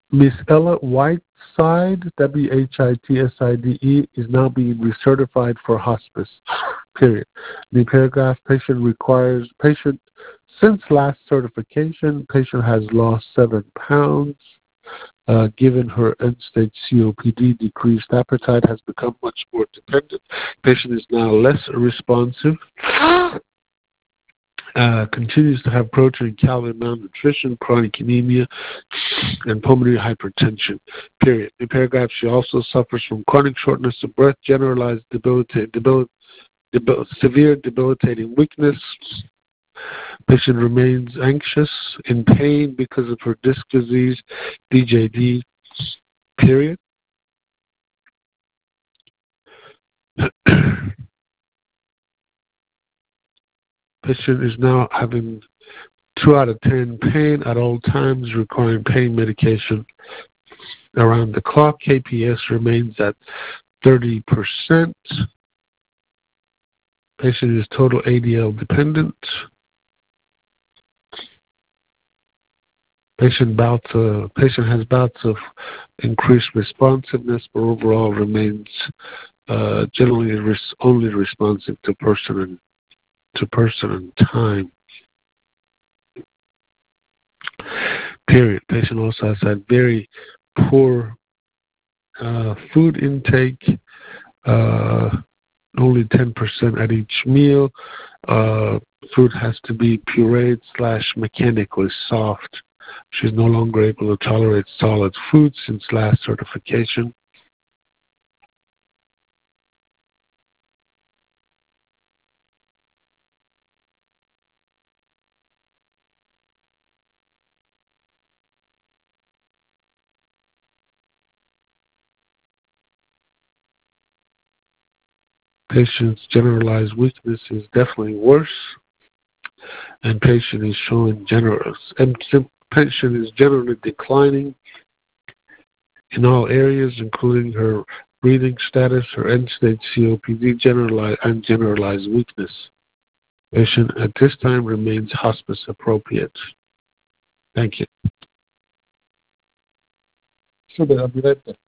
Miss Ella Whiteside, WHITSIDE, is now being recertified for hospice. Period. The paragraph, patient since last certification, patient has lost 7 pounds. Given her end-stage COPD, decreased appetite has become much more dependent. Patient is now less responsive. Continues to have protein and calorie malnutrition, chronic anemia, and pulmonary hypertension. Period. In paragraph, she also suffers from chronic shortness of breath, generalized severe debilitating weakness. Patient remains anxious, in pain because of her disc disease, DJD. Period. Patient is now having 2 out of 10 pain at all times, requiring pain medication around the clock. KPS remains at 30%. Patient is total ADL dependent. Patient has bouts of increased responsiveness, but overall remains generally only responsive to person and time. Period. Patient also has had very poor food intake, only 10% at each meal. Food has to be pureed / mechanically soft. She's no longer able to tolerate solid food since last certification. Patient's generalized weakness is definitely worse, and patient is showing patient is generally declining in all areas, including her breathing status, her end-stage COPD, and generalized weakness. Patient at this time remains hospice appropriate. Thank you. Sure, I'll be right there.